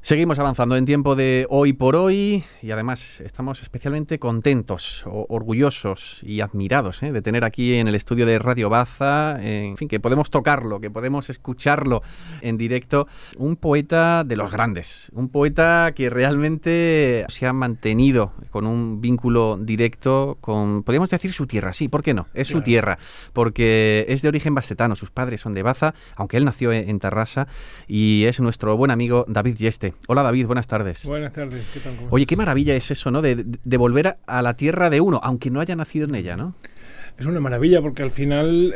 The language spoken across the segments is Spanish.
Seguimos avanzando en tiempo de hoy por hoy y además estamos especialmente contentos, orgullosos y admirados de tener aquí en el estudio de Radio Baza, en fin, que podemos tocarlo, que podemos escucharlo en directo, un poeta de los grandes, un poeta que realmente se ha mantenido con un vínculo directo con, podríamos decir, su tierra. Sí, ¿por qué no? Es su tierra, porque es de origen bastetano, sus padres son de Baza, aunque él nació en Tarrasa, y es nuestro buen amigo David Yeste. Hola David, buenas tardes. Buenas tardes, ¿qué tal? Oye, qué maravilla es eso, ¿no? De volver a la tierra de uno, aunque no haya nacido en ella, ¿no? Es una maravilla porque al final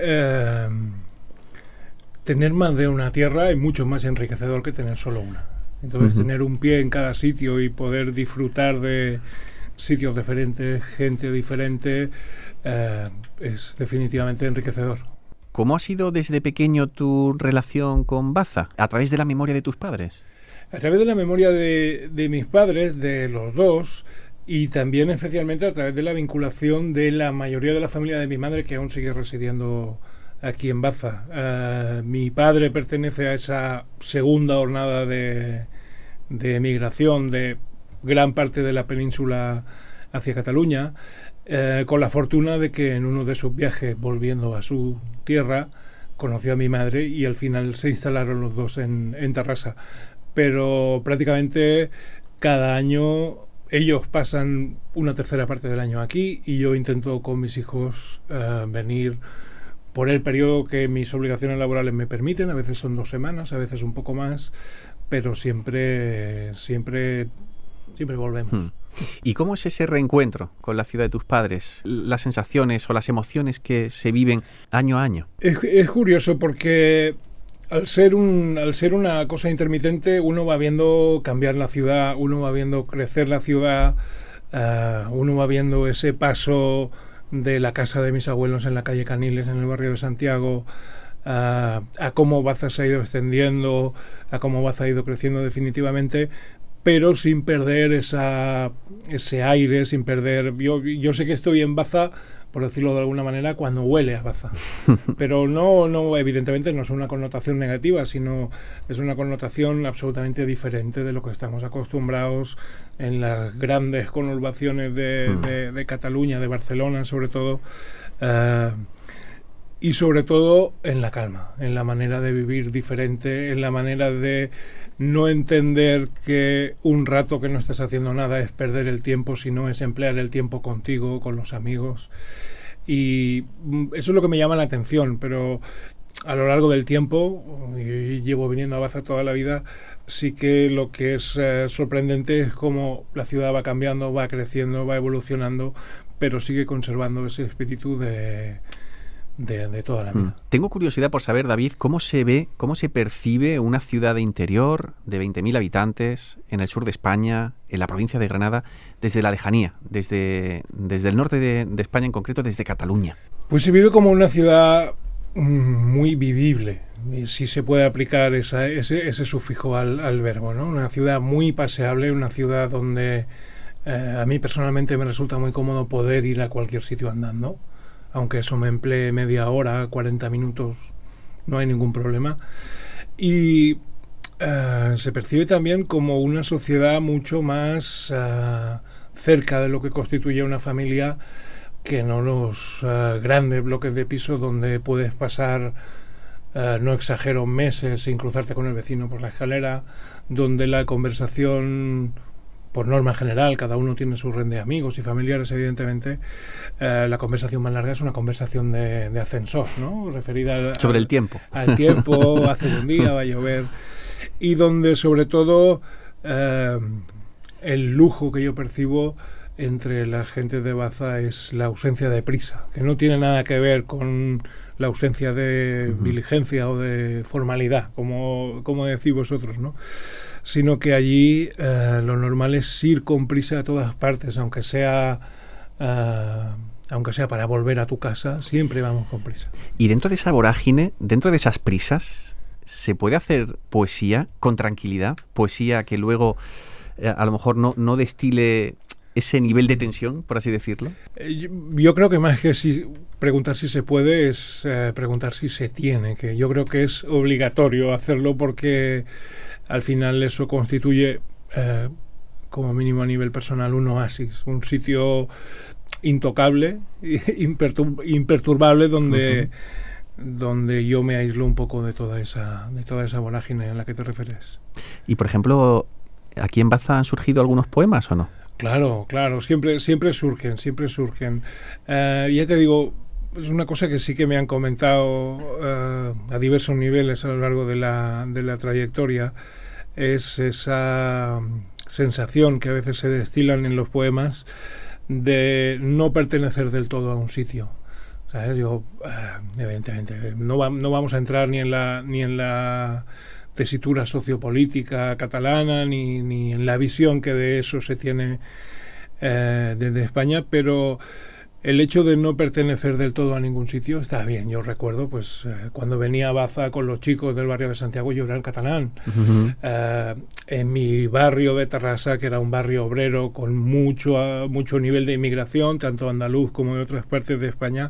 tener más de una tierra es mucho más enriquecedor que tener solo una. Entonces tener un pie en cada sitio y poder disfrutar de sitios diferentes, gente diferente, es definitivamente enriquecedor. ¿Cómo ha sido desde pequeño tu relación con Baza? ¿A través de la memoria de tus padres? A través de la memoria de mis padres, de los dos, y también especialmente a través de la vinculación de la mayoría de la familia de mi madre, que aún sigue residiendo aquí en Baza. Mi padre pertenece a esa segunda hornada de emigración de gran parte de la península hacia Cataluña, con la fortuna de que en uno de sus viajes, volviendo a su tierra, conoció a mi madre y al final se instalaron los dos en Tarrasa. Pero prácticamente cada año ellos pasan una tercera parte del año aquí y yo intento con mis hijos venir por el periodo que mis obligaciones laborales me permiten. A veces son 2 semanas, a veces un poco más, pero siempre volvemos. ¿Y cómo es ese reencuentro con la ciudad de tus padres? ¿Las sensaciones o las emociones que se viven año a año? Es curioso porque al ser una cosa intermitente, uno va viendo cambiar la ciudad, uno va viendo crecer la ciudad, uno va viendo ese paso de la casa de mis abuelos en la calle Caniles, en el barrio de Santiago, a cómo Baza se ha ido extendiendo, a cómo Baza ha ido creciendo definitivamente, pero sin perder ese aire, sin perder... Yo sé que estoy en Baza, por decirlo de alguna manera, cuando huele a Baza. Pero no, evidentemente no es una connotación negativa, sino es una connotación absolutamente diferente de lo que estamos acostumbrados en las grandes conurbaciones de Cataluña, de Barcelona sobre todo, y sobre todo en la calma, en la manera de vivir diferente, en la manera de no entender que un rato que no estás haciendo nada es perder el tiempo, sino es emplear el tiempo contigo, con los amigos. Y eso es lo que me llama la atención, pero a lo largo del tiempo, y llevo viniendo a Baza toda la vida, sí que lo que es sorprendente es cómo la ciudad va cambiando, va creciendo, va evolucionando, pero sigue conservando ese espíritu de toda la vida. Tengo curiosidad por saber, David, cómo se ve, cómo se percibe una ciudad de interior de 20.000 habitantes en el sur de España, en la provincia de Granada, desde la lejanía, desde el norte de España, en concreto desde Cataluña. Pues se vive como una ciudad muy vivible, si se puede aplicar ese sufijo al verbo, ¿no? Una ciudad muy paseable, una ciudad donde a mí personalmente me resulta muy cómodo poder ir a cualquier sitio andando. Aunque eso me emplee media hora, 40 minutos, no hay ningún problema. Y se percibe también como una sociedad mucho más cerca de lo que constituye una familia que no los grandes bloques de pisos donde puedes pasar, no exagero, meses sin cruzarte con el vecino por la escalera, donde la conversación... Por norma general, cada uno tiene su red de amigos y familiares, evidentemente. La conversación más larga es una conversación de ascensor, ¿no? Referida sobre el tiempo. Al tiempo, hace un día, va a llover. Y donde, sobre todo, el lujo que yo percibo entre la gente de Baza es la ausencia de prisa, que no tiene nada que ver con la ausencia de diligencia o de formalidad, como decís vosotros, ¿no? Sino que allí lo normal es ir con prisa a todas partes, aunque sea para volver a tu casa, siempre vamos con prisa. Y dentro de esa vorágine, dentro de esas prisas, ¿se puede hacer poesía con tranquilidad? Poesía que luego a lo mejor no destile ese nivel de tensión, por así decirlo. Yo creo que más que preguntar si se puede es preguntar si se tiene, que yo creo que es obligatorio hacerlo porque al final eso constituye, como mínimo a nivel personal, un oasis, un sitio intocable, imperturbable, donde yo me aíslo un poco de toda esa vorágine en la que te refieres. Y, por ejemplo, ¿aquí en Baza han surgido algunos poemas o no? Claro, siempre surgen. Ya te digo, es una cosa que sí que me han comentado a diversos niveles a lo largo de la trayectoria, es esa sensación que a veces se destilan en los poemas de no pertenecer del todo a un sitio. ¿Sabes? Yo, evidentemente, no vamos a entrar ni en la tesitura sociopolítica catalana, ni en la visión que de eso se tiene desde España, pero el hecho de no pertenecer del todo a ningún sitio está bien. Yo recuerdo, pues, cuando venía a Baza con los chicos del barrio de Santiago, yo era el catalán. Uh-huh. En mi barrio de Terrassa, que era un barrio obrero con mucho nivel de inmigración, tanto andaluz como de otras partes de España,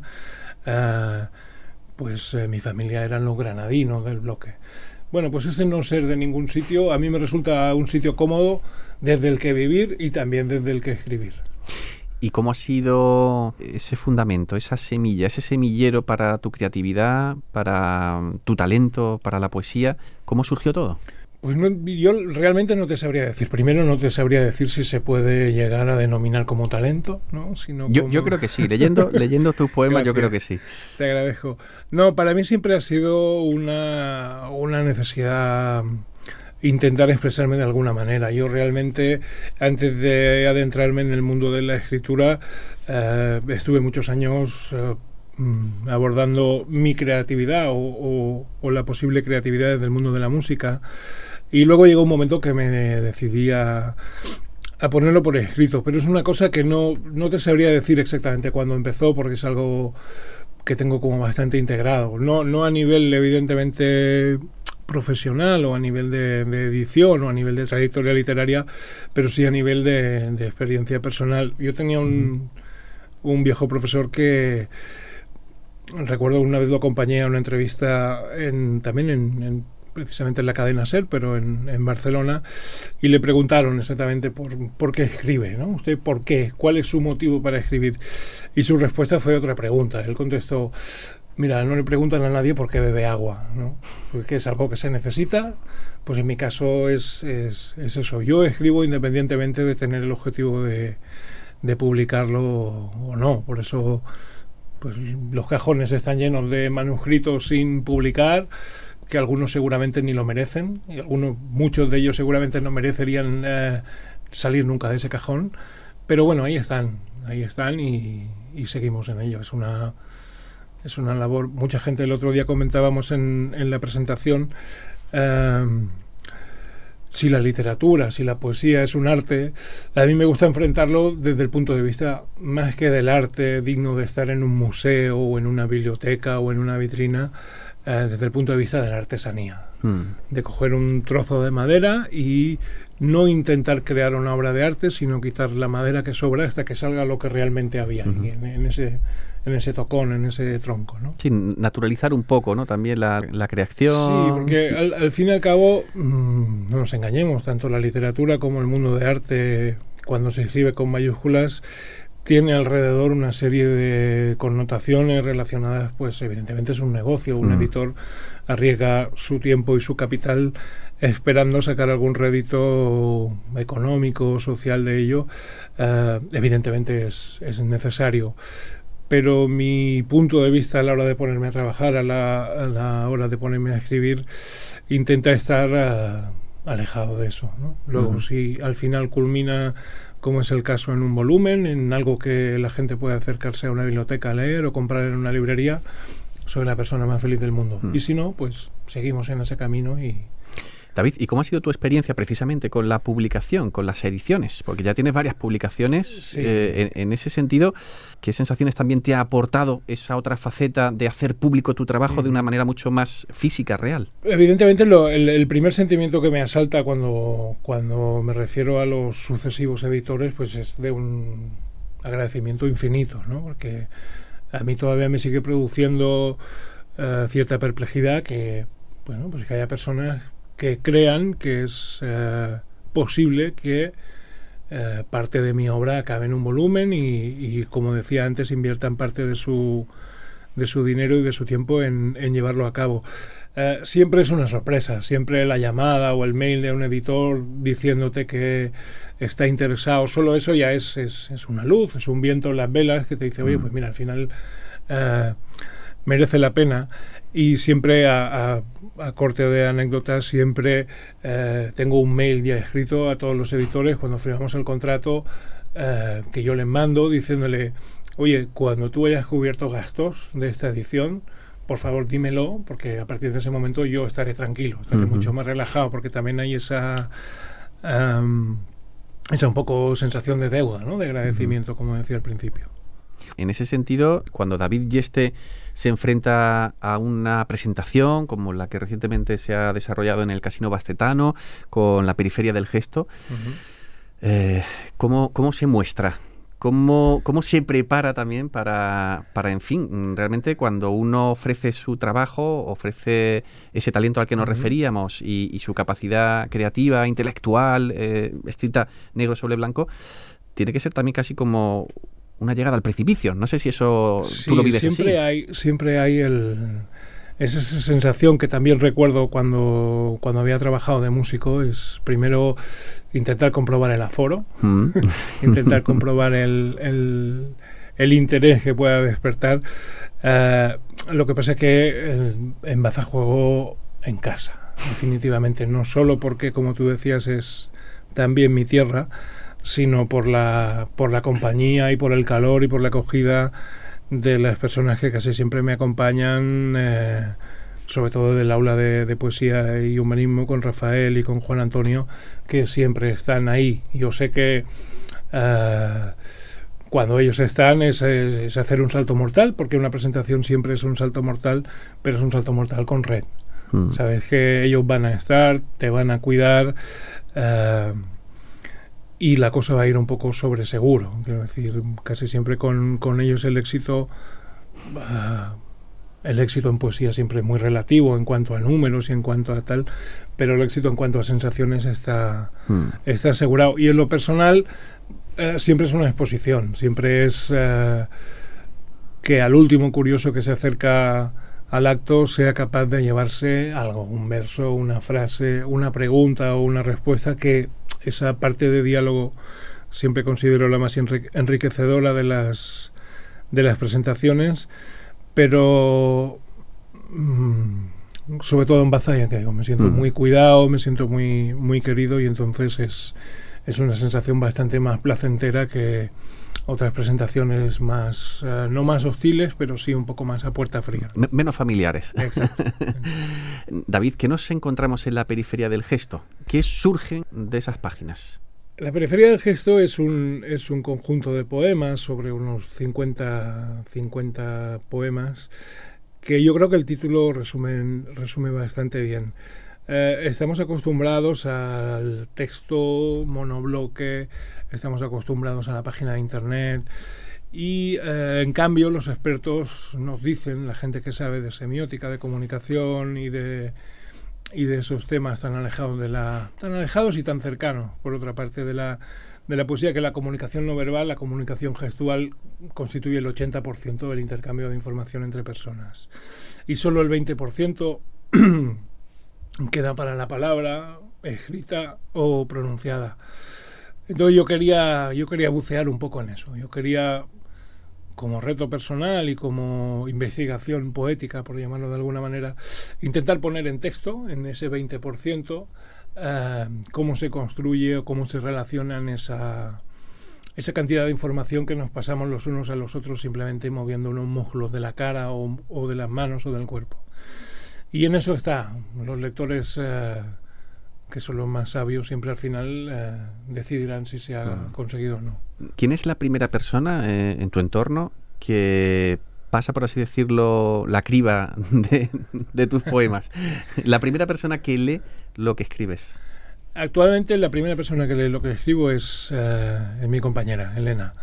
mi familia eran los granadinos del bloque. Bueno, pues ese no ser de ningún sitio, a mí me resulta un sitio cómodo desde el que vivir y también desde el que escribir. ¿Y cómo ha sido ese fundamento, esa semilla, ese semillero para tu creatividad, para tu talento, para la poesía? ¿Cómo surgió todo? Pues yo realmente no te sabría decir. Primero, no te sabría decir si se puede llegar a denominar como talento, ¿no? Sino yo creo que sí. Leyendo tus poemas, yo creo que sí. Te agradezco. No, para mí siempre ha sido una necesidad intentar expresarme de alguna manera. Yo realmente, antes de adentrarme en el mundo de la escritura, estuve muchos años abordando mi creatividad o la posible creatividad del mundo de la música, y luego llegó un momento que me decidí a ponerlo por escrito, pero es una cosa que no te sabría decir exactamente cuándo empezó, porque es algo que tengo como bastante integrado, no a nivel evidentemente profesional o a nivel de edición o a nivel de trayectoria literaria, pero sí a nivel de experiencia personal. Yo tenía un viejo profesor que recuerdo una vez lo acompañé a una entrevista también precisamente en la cadena SER, pero en Barcelona, y le preguntaron exactamente por qué escribe, ¿no? ¿Usted por qué? ¿Cuál es su motivo para escribir? Y su respuesta fue otra pregunta. Él contestó: mira, no le preguntan a nadie por qué bebe agua, ¿no? Porque es algo que se necesita. Pues en mi caso es eso. Yo escribo independientemente de tener el objetivo de publicarlo o no. Por eso, pues, los cajones están llenos de manuscritos sin publicar, que algunos seguramente ni lo merecen, y muchos de ellos seguramente no merecerían salir nunca de ese cajón. Pero bueno, ahí están y seguimos en ello. Es una labor. Mucha gente, el otro día comentábamos en la presentación, si la literatura, si la poesía es un arte, a mí me gusta enfrentarlo desde el punto de vista más que del arte digno de estar en un museo o en una biblioteca o en una vitrina, desde el punto de vista de la artesanía, de coger un trozo de madera y no intentar crear una obra de arte, sino quitar la madera que sobra hasta que salga lo que realmente había en ese tocón, en ese tronco, ¿no? Sí, naturalizar un poco, ¿no? También la creación. Sí, porque al fin y al cabo, no nos engañemos, tanto la literatura como el mundo de arte, cuando se escribe con mayúsculas, tiene alrededor una serie de connotaciones relacionadas, pues evidentemente es un negocio. Un editor arriesga su tiempo y su capital esperando sacar algún rédito económico, social de ello. Evidentemente es necesario. Pero mi punto de vista a la hora de ponerme a trabajar, a la hora de ponerme a escribir, intenta estar alejado de eso, ¿no? Luego, si al final culmina, como es el caso, en un volumen, en algo que la gente puede acercarse a una biblioteca a leer o comprar en una librería, soy la persona más feliz del mundo. Y si no, pues seguimos en ese camino. David, ¿y cómo ha sido tu experiencia precisamente con la publicación, con las ediciones? Porque ya tienes varias publicaciones. Sí. En ese sentido, ¿qué sensaciones también te ha aportado esa otra faceta de hacer público tu trabajo de una manera mucho más física, real? Evidentemente, el primer sentimiento que me asalta cuando me refiero a los sucesivos editores, pues es de un agradecimiento infinito, ¿no? Porque a mí todavía me sigue produciendo cierta perplejidad que haya personas que crean que es posible que parte de mi obra acabe en un volumen y, como decía antes, inviertan parte de su dinero y de su tiempo en llevarlo a cabo. Siempre es una sorpresa, siempre la llamada o el mail de un editor diciéndote que está interesado, solo eso ya es una luz, es un viento en las velas que te dice, oye, pues mira, al final merece la pena. Y siempre, a corte de anécdotas, siempre tengo un mail ya escrito a todos los editores cuando firmamos el contrato, que yo les mando diciéndole, oye, cuando tú hayas cubierto gastos de esta edición, por favor dímelo, porque a partir de ese momento yo estaré tranquilo, estaré mucho más relajado, porque también hay esa un poco sensación de deuda, ¿no? De agradecimiento, como decía al principio. En ese sentido, cuando David Yeste se enfrenta a una presentación como la que recientemente se ha desarrollado en el Casino Bastetano con la periferia del gesto, ¿cómo se muestra? ¿Cómo se prepara también para, en fin, realmente cuando uno ofrece su trabajo, ofrece ese talento al que nos referíamos y su capacidad creativa, intelectual, escrita negro sobre blanco, tiene que ser también casi como una llegada al precipicio? No sé si eso tú lo vives siempre hay esa sensación que también recuerdo cuando había trabajado de músico, es primero intentar comprobar el aforo, intentar comprobar el interés que pueda despertar. Lo que pasa es que en Baza juego en casa, definitivamente, no solo porque, como tú decías, es también mi tierra, sino por la compañía y por el calor y por la acogida de las personas que casi siempre me acompañan, sobre todo del aula de poesía y humanismo, con Rafael y con Juan Antonio, que siempre están ahí. Yo sé que cuando ellos están es hacer un salto mortal, porque una presentación siempre es un salto mortal, pero es un salto mortal con red. Sabes que ellos van a estar, te van a cuidar, y la cosa va a ir un poco sobre seguro. Quiero decir, casi siempre con ellos el éxito en poesía siempre es muy relativo en cuanto a números y en cuanto a tal, pero el éxito en cuanto a sensaciones está asegurado. Y en lo personal siempre es una exposición, siempre es que al último curioso que se acerca al acto sea capaz de llevarse algo, un verso, una frase, una pregunta o una respuesta, que esa parte de diálogo siempre considero la más enriquecedora de las presentaciones, pero sobre todo en Baza, ya te digo, me siento muy cuidado, me siento muy, muy querido, y entonces es una sensación bastante más placentera que otras presentaciones más, no más hostiles, pero sí un poco más a puerta fría. Menos familiares. Exacto. David, ¿qué nos encontramos en la periferia del gesto? ¿Qué surge de esas páginas? La periferia del gesto es un conjunto de poemas, sobre unos 50 poemas, que yo creo que el título resume bastante bien. Estamos acostumbrados al texto monobloque, estamos acostumbrados a la página de internet, y en cambio los expertos nos dicen, la gente que sabe de semiótica, de comunicación y de esos temas tan alejados y tan cercanos, por otra parte, de la poesía, que la comunicación no verbal, la comunicación gestual, constituye el 80% del intercambio de información entre personas, y solo el 20% queda para la palabra escrita o pronunciada. Entonces yo quería bucear un poco en eso. Yo quería, como reto personal y como investigación poética, por llamarlo de alguna manera, intentar poner en texto, en ese 20%, cómo se construye o cómo se relacionan esa cantidad de información que nos pasamos los unos a los otros simplemente moviendo unos músculos de la cara o de las manos o del cuerpo. Y en eso está. Los lectores, que son los más sabios, siempre al final decidirán si se ha conseguido o no. ¿Quién es la primera persona en tu entorno que pasa, por así decirlo, la criba de tus poemas? La primera persona que lee lo que escribes. Actualmente la primera persona que lee lo que escribo es mi compañera, Elena.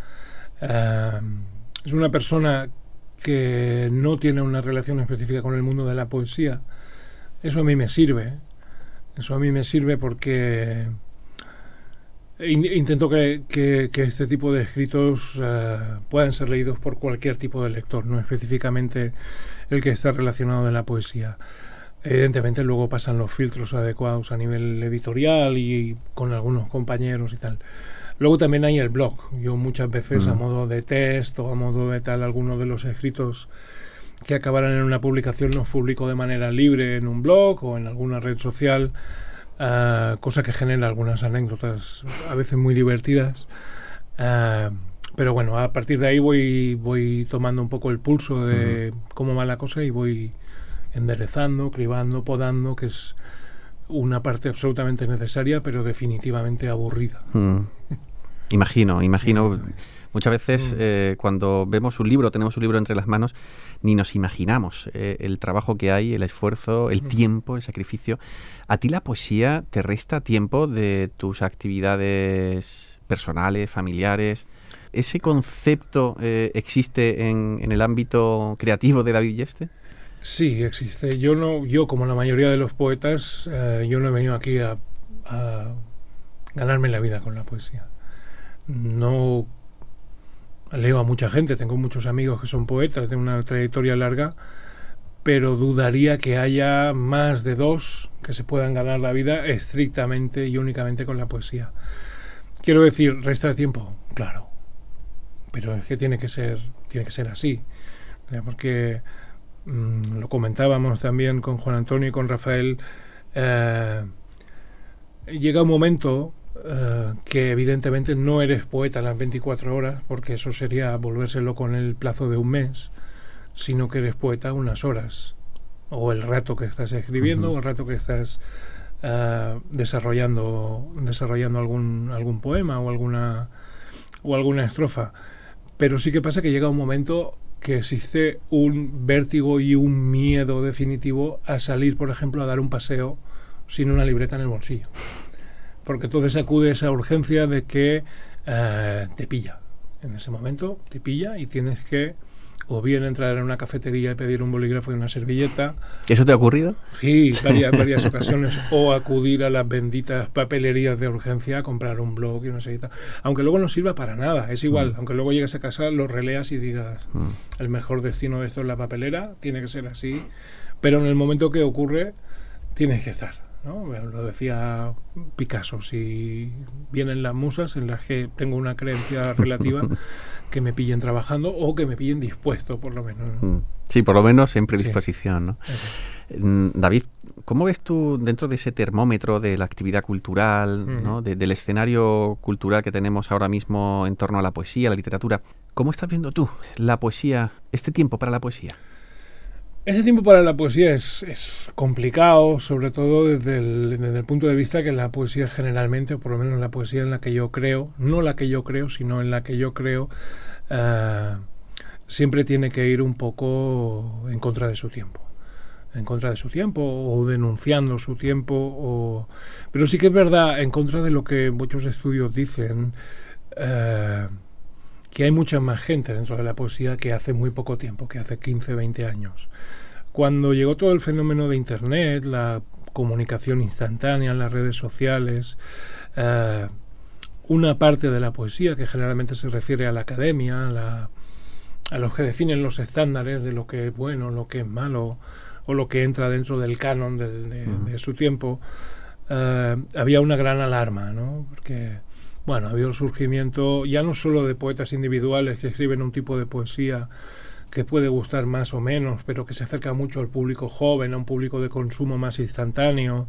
Es una persona que no tiene una relación específica con el mundo de la poesía. Eso a mí me sirve. Eso a mí me sirve porque intento que este tipo de escritos puedan ser leídos por cualquier tipo de lector, no específicamente el que está relacionado de la poesía. Evidentemente luego pasan los filtros adecuados a nivel editorial y con algunos compañeros y tal. Luego también hay el blog. Yo muchas veces a modo de test o a modo de tal, algunos de los escritos que acabarán en una publicación los publico de manera libre en un blog o en alguna red social, cosa que genera algunas anécdotas a veces muy divertidas. Pero bueno, a partir de ahí voy tomando un poco el pulso de cómo va la cosa y voy enderezando, cribando, podando, que es una parte absolutamente necesaria, pero definitivamente aburrida. Imagino. Muchas veces cuando vemos un libro, tenemos un libro entre las manos, ni nos imaginamos el trabajo que hay, el esfuerzo, el tiempo, el sacrificio. ¿A ti la poesía te resta tiempo de tus actividades personales, familiares? ¿Ese concepto existe en el ámbito creativo de David Yeste? Sí, existe. Yo como la mayoría de los poetas, yo no he venido aquí a ganarme la vida con la poesía. No leo a mucha gente, tengo muchos amigos que son poetas de una trayectoria larga, pero dudaría que haya más de 2 que se puedan ganar la vida estrictamente y únicamente con la poesía. Quiero decir, ¿resta tiempo? Claro, pero es que tiene que ser así, porque lo comentábamos también con Juan Antonio y con Rafael, llega un momento que evidentemente no eres poeta en las 24 horas, porque eso sería volvérselo con el plazo de un mes, sino que eres poeta unas horas, o el rato que estás escribiendo, o el rato que estás desarrollando algún poema o alguna estrofa. Pero sí que pasa que llega un momento que existe un vértigo y un miedo definitivo a salir, por ejemplo, a dar un paseo sin una libreta en el bolsillo. Porque entonces acude esa urgencia de que te pilla. En ese momento te pilla y tienes que o bien entrar en una cafetería y pedir un bolígrafo y una servilleta. ¿Eso te ha ocurrido? Sí, varias ocasiones. O acudir a las benditas papelerías de urgencia a comprar un blog y una servilleta. Aunque luego no sirva para nada, es igual. Aunque luego llegues a casa, lo releas y digas, el mejor destino de esto es la papelera, tiene que ser así. Pero en el momento que ocurre, tienes que estar, ¿no? Lo decía Picasso, si vienen las musas en las que tengo una creencia relativa, que me pillen trabajando o que me pillen dispuesto, por lo menos, ¿no? Sí, por lo menos en predisposición, ¿no? Okay. David, ¿cómo ves tú dentro de ese termómetro de la actividad cultural, ¿no? del escenario cultural que tenemos ahora mismo en torno a la poesía, la literatura? ¿Cómo estás viendo tú la poesía, este tiempo para la poesía? Ese tiempo para la poesía es complicado, sobre todo desde el punto de vista que la poesía generalmente, o por lo menos la poesía en la que yo creo, no la que yo creo, sino en la que yo creo, siempre tiene que ir un poco en contra de su tiempo. En contra de su tiempo o denunciando su tiempo. Pero sí que es verdad, en contra de lo que muchos estudios dicen, que hay mucha más gente dentro de la poesía que hace muy poco tiempo, que hace 15, 20 años. Cuando llegó todo el fenómeno de Internet, la comunicación instantánea, las redes sociales, una parte de la poesía, que generalmente se refiere a la academia, a los que definen los estándares de lo que es bueno, lo que es malo, o lo que entra dentro del canon de su tiempo, había una gran alarma, ¿no? Porque bueno, ha habido el surgimiento ya no solo de poetas individuales que escriben un tipo de poesía que puede gustar más o menos, pero que se acerca mucho al público joven, a un público de consumo más instantáneo.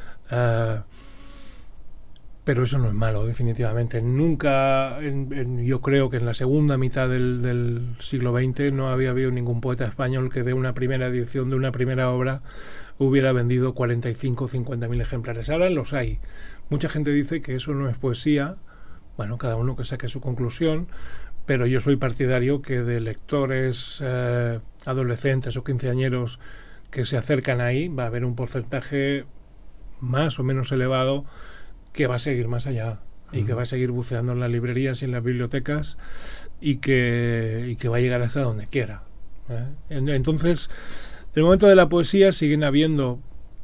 Pero eso no es malo, definitivamente. Nunca, yo creo que en la segunda mitad del siglo XX no había habido ningún poeta español que de una primera edición, de una primera obra, hubiera vendido 45 o 50.000 ejemplares. Ahora los hay. Mucha gente dice que eso no es poesía. Bueno, cada uno que saque su conclusión, pero yo soy partidario que de lectores adolescentes o quinceañeros que se acercan ahí, va a haber un porcentaje más o menos elevado que va a seguir más allá y que va a seguir buceando en las librerías y en las bibliotecas y que va a llegar hasta donde quiera. Entonces, en el momento de la poesía siguen habiendo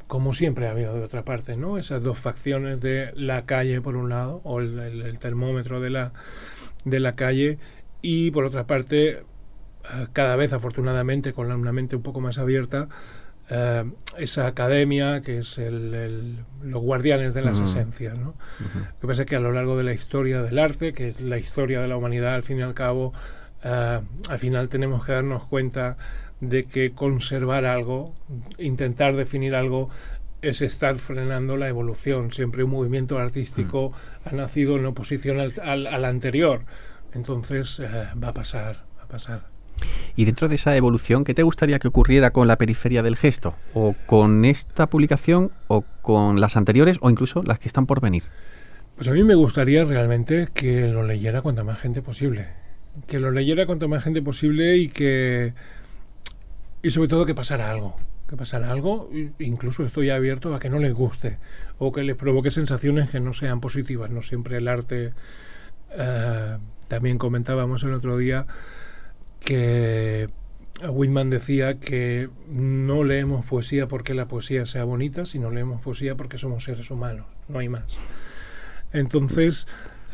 como siempre ha habido de otra parte, ¿no? Esas dos facciones de la calle por un lado, o el termómetro de la calle, y por otra parte, cada vez afortunadamente con una mente un poco más abierta, esa academia que es los guardianes de las esencias, ¿no? Lo que pasa es que a lo largo de la historia del arte, que es la historia de la humanidad al fin y al cabo, al final tenemos que darnos cuenta de que conservar algo, intentar definir algo, es estar frenando la evolución. Siempre un movimiento artístico ha nacido en oposición al anterior. Entonces va a pasar. Y dentro de esa evolución, ¿qué te gustaría que ocurriera con la periferia del gesto? ¿O con esta publicación, o con las anteriores, o incluso las que están por venir? Pues a mí me gustaría realmente que lo leyera cuanta más gente posible. Que lo leyera cuanta más gente posible y sobre todo que pasara algo. Incluso estoy abierto a que no les guste o que les provoque sensaciones que no sean positivas. No siempre el arte... también comentábamos el otro día que Whitman decía que no leemos poesía porque la poesía sea bonita, sino leemos poesía porque somos seres humanos, no hay más. Entonces,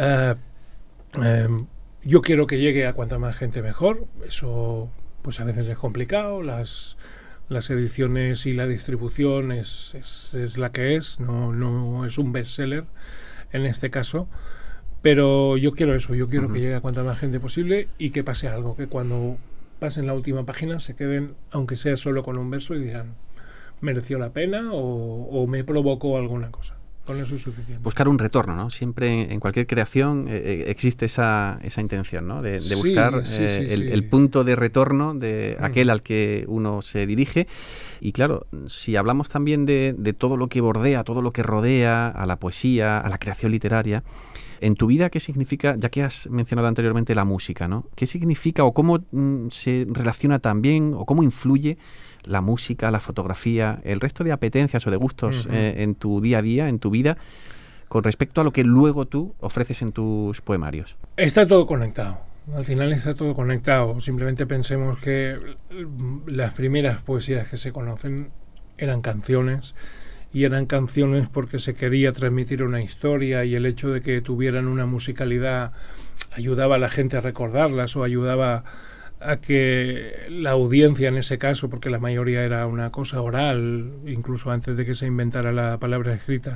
yo quiero que llegue a cuanta más gente mejor. Eso pues a veces es complicado, las ediciones y la distribución es la que es, no es un bestseller en este caso. Pero yo quiero eso, que llegue a cuanta más gente posible y que pase algo, que cuando pasen la última página se queden, aunque sea solo con un verso, y digan, mereció la pena o me provocó alguna cosa. Con eso es suficiente. Buscar un retorno, ¿no? Siempre en cualquier creación existe esa intención, ¿no? De buscar el punto de retorno de aquel al que uno se dirige. Y claro, si hablamos también de todo lo que bordea, todo lo que rodea a la poesía, a la creación literaria, en tu vida, ¿qué significa, ya que has mencionado anteriormente la música, ¿no? ¿Qué significa o cómo se relaciona también o cómo influye la música, la fotografía, el resto de apetencias o de gustos en tu día a día, en tu vida, con respecto a lo que luego tú ofreces en tus poemarios? Está todo conectado. Al final está todo conectado. Simplemente pensemos que las primeras poesías que se conocen eran canciones, y eran canciones porque se quería transmitir una historia, y el hecho de que tuvieran una musicalidad ayudaba a la gente a recordarlas, o ayudaba a que la audiencia en ese caso, porque la mayoría era una cosa oral, incluso antes de que se inventara la palabra escrita.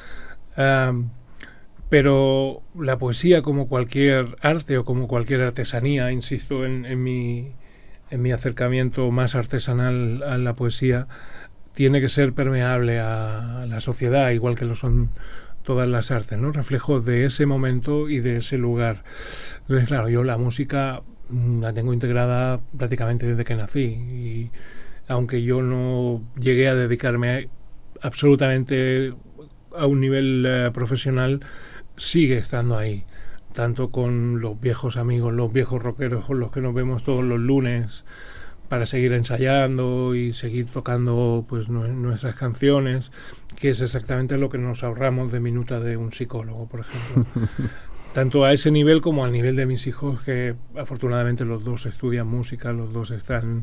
Pero la poesía, como cualquier arte o como cualquier artesanía, insisto en mi acercamiento más artesanal a la poesía, tiene que ser permeable a la sociedad, igual que lo son todas las artes, ¿no? Reflejo de ese momento y de ese lugar. Entonces, claro, yo la música la tengo integrada prácticamente desde que nací, y aunque yo no llegué a dedicarme absolutamente a un nivel profesional, sigue estando ahí, tanto con los viejos amigos, los viejos rockeros con los que nos vemos todos los lunes para seguir ensayando y seguir tocando pues nuestras canciones, que es exactamente lo que nos ahorramos de minuta de un psicólogo, por ejemplo. Tanto a ese nivel como al nivel de mis hijos, que afortunadamente los dos estudian música, los dos están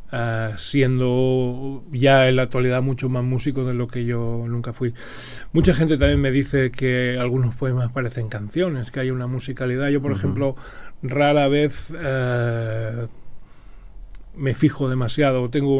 siendo ya en la actualidad mucho más músicos de lo que yo nunca fui. Mucha gente también me dice que algunos poemas parecen canciones, que hay una musicalidad. Yo, por ejemplo, rara vez me fijo demasiado. Tengo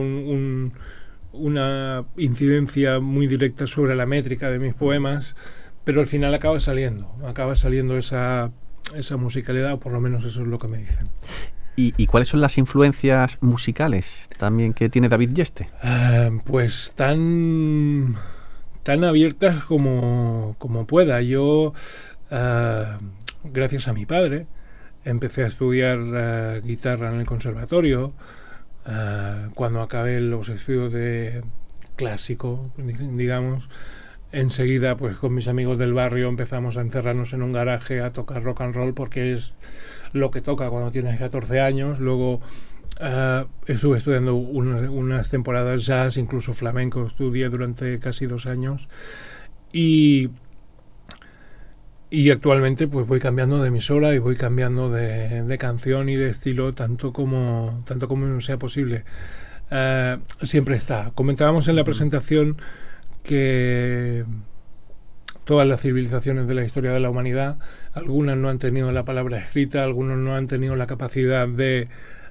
una incidencia muy directa sobre la métrica de mis poemas, pero al final acaba saliendo esa musicalidad, o por lo menos eso es lo que me dicen. ¿Y cuáles son las influencias musicales también que tiene David Yeste? Pues tan abiertas como pueda. Yo, gracias a mi padre, empecé a estudiar guitarra en el conservatorio. Cuando acabé los estudios de clásico, digamos, enseguida pues con mis amigos del barrio empezamos a encerrarnos en un garaje a tocar rock and roll, porque es lo que toca cuando tienes 14 años. Luego estuve estudiando unas temporadas jazz, incluso flamenco, estudié durante casi 2 años, y actualmente pues voy cambiando de emisora y voy cambiando de canción y de estilo tanto como sea posible. Siempre está. Comentábamos en la presentación que todas las civilizaciones de la historia de la humanidad, algunas no han tenido la palabra escrita, algunos no han tenido la capacidad de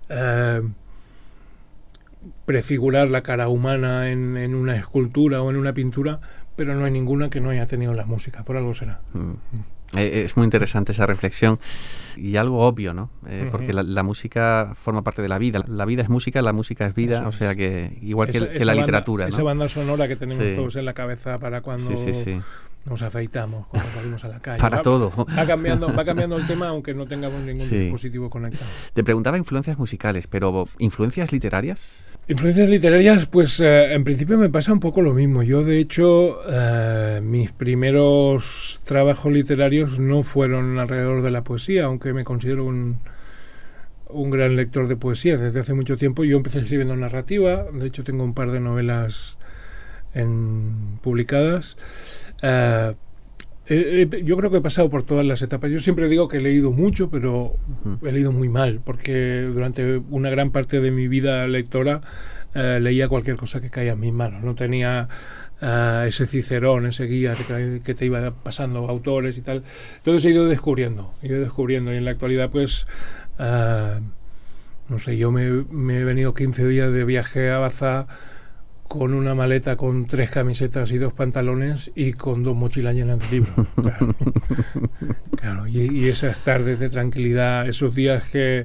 prefigurar la cara humana en una escultura o en una pintura, pero no hay ninguna que no haya tenido la música, por algo será. Es muy interesante esa reflexión y algo obvio, ¿no? Porque la música forma parte de la vida. La vida es música, la música es vida, o sea que igual que la literatura, ¿no? Esa banda sonora que tenemos todos en la cabeza para cuando nos afeitamos, cuando salimos a la calle. Para todo. Va cambiando el tema, aunque no tengamos ningún dispositivo conectado. Te preguntaba influencias musicales, pero ¿influencias literarias? Influencias literarias, pues en principio me pasa un poco lo mismo. Yo, de hecho, mis primeros trabajos literarios no fueron alrededor de la poesía, aunque me considero un gran lector de poesía desde hace mucho tiempo. Yo empecé escribiendo narrativa, de hecho tengo un par de novelas publicadas. Yo creo que he pasado por todas las etapas. Yo siempre digo que he leído mucho, pero he leído muy mal, porque durante una gran parte de mi vida lectora leía cualquier cosa que caía en mis manos. No tenía ese Cicerón, ese guía que te iba pasando autores y tal. Entonces he ido descubriendo, y en la actualidad pues no sé, yo me he venido 15 días de viaje a Baza con una maleta con 3 camisetas y 2 pantalones y con 2 mochilas llenas de libros. Claro, y esas tardes de tranquilidad, esos días que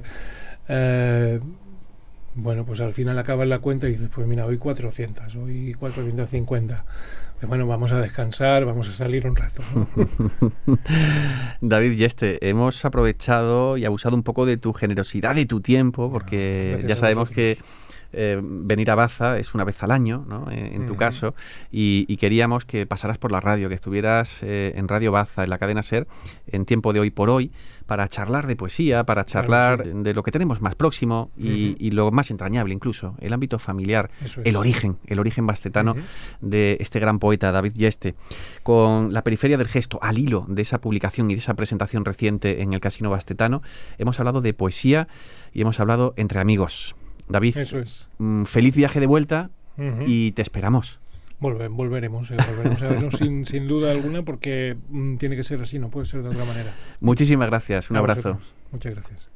bueno, pues al final acabas la cuenta y dices, pues mira, hoy 400, hoy 450. Pues bueno, vamos a descansar, vamos a salir un rato, ¿no? David Yeste, hemos aprovechado y abusado un poco de tu generosidad, de tu tiempo, porque ya sabemos que venir a Baza es una vez al año, ¿no? En tu caso, y queríamos que pasaras por la radio, que estuvieras en Radio Baza, en la cadena SER, en Tiempo de Hoy por Hoy, para charlar de poesía, para charlar de lo que tenemos más próximo y lo más entrañable incluso, el ámbito familiar, el origen bastetano de este gran poeta, David Yeste, con la periferia del gesto, al hilo de esa publicación y de esa presentación reciente en el Casino Bastetano. Hemos hablado de poesía y hemos hablado entre amigos. David, feliz viaje de vuelta y te esperamos. Volveremos a vernos sin duda alguna, porque tiene que ser así, no puede ser de otra manera. Muchísimas gracias, un abrazo. Muchas gracias.